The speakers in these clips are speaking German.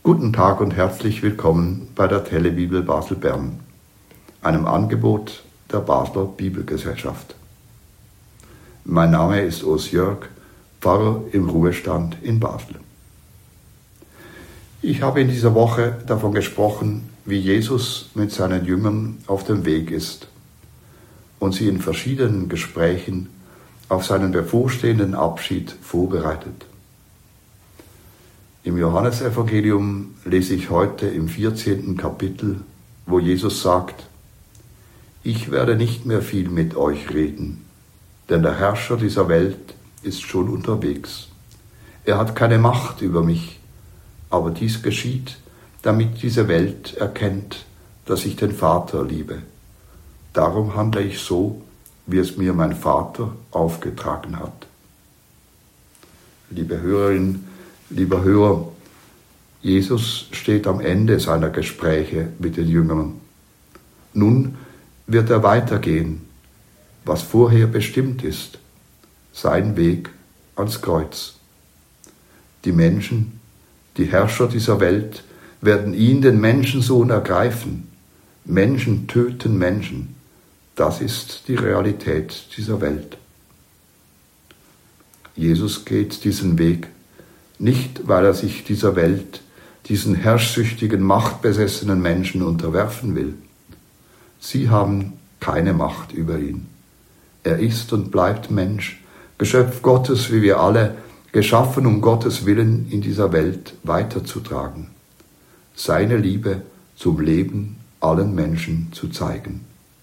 Guten Tag und herzlich willkommen bei der Telebibel Basel-Bern, einem Angebot der Basler Bibelgesellschaft. Mein Name ist Urs Jörg, Pfarrer im Ruhestand in Basel. Ich habe in dieser Woche davon gesprochen, wie Jesus mit seinen Jüngern auf dem Weg ist und sie in verschiedenen Gesprächen auf seinen bevorstehenden Abschied vorbereitet. Im Johannesevangelium lese ich heute im 14. Kapitel, wo Jesus sagt: Ich werde nicht mehr viel mit euch reden, denn der Herrscher dieser Welt ist schon unterwegs. Er hat keine Macht über mich, aber dies geschieht, damit diese Welt erkennt, dass ich den Vater liebe. Darum handle ich so, wie es mir mein Vater aufgetragen hat. Liebe Hörerinnen, lieber Hörer, Jesus steht am Ende seiner Gespräche mit den Jüngern. Nun wird er weitergehen, was vorher bestimmt ist, sein Weg ans Kreuz. Die Menschen, die Herrscher dieser Welt, werden ihn, den Menschensohn, ergreifen. Menschen töten Menschen. Das ist die Realität dieser Welt. Jesus geht diesen Weg, nicht weil er sich dieser Welt, diesen herrschsüchtigen, machtbesessenen Menschen unterwerfen will. Sie haben keine Macht über ihn. Er ist und bleibt Mensch, Geschöpf Gottes wie wir alle, geschaffen, um Gottes Willen in dieser Welt weiterzutragen. Seine Liebe zum Leben allen Menschen zu zeigen.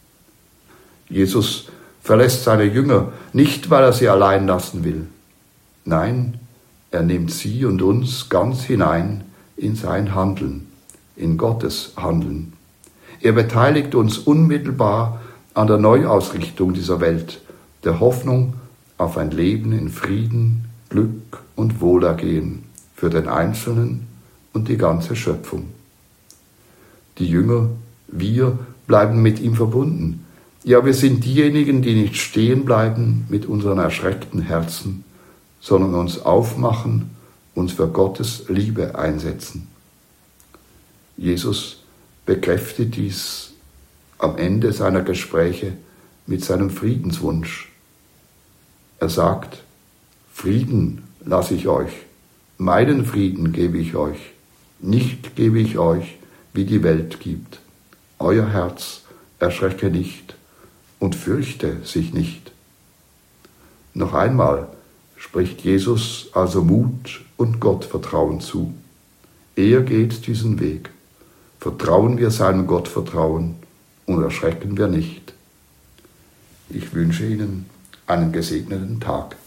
Jesus verlässt seine Jünger nicht, weil er sie allein lassen will. Nein, er nimmt sie und uns ganz hinein in sein Handeln, in Gottes Handeln. Er beteiligt uns unmittelbar an der Neuausrichtung dieser Welt, der Hoffnung auf ein Leben in Frieden, Glück und Wohlergehen für den Einzelnen und die ganze Schöpfung. Die Jünger, wir, bleiben mit ihm verbunden. Ja, wir sind diejenigen, die nicht stehen bleiben mit unseren erschreckten Herzen, sondern uns aufmachen, uns für Gottes Liebe einsetzen. Jesus bekräftigt dies am Ende seiner Gespräche mit seinem Friedenswunsch. Er sagt: Frieden lasse ich euch, meinen Frieden gebe ich euch, nicht gebe ich euch, wie die Welt gibt. Euer Herz erschrecke nicht und fürchte sich nicht. Noch einmal spricht Jesus also Mut und Gottvertrauen zu. Er geht diesen Weg. Vertrauen wir seinem Gottvertrauen und erschrecken wir nicht. Ich wünsche Ihnen einen gesegneten Tag.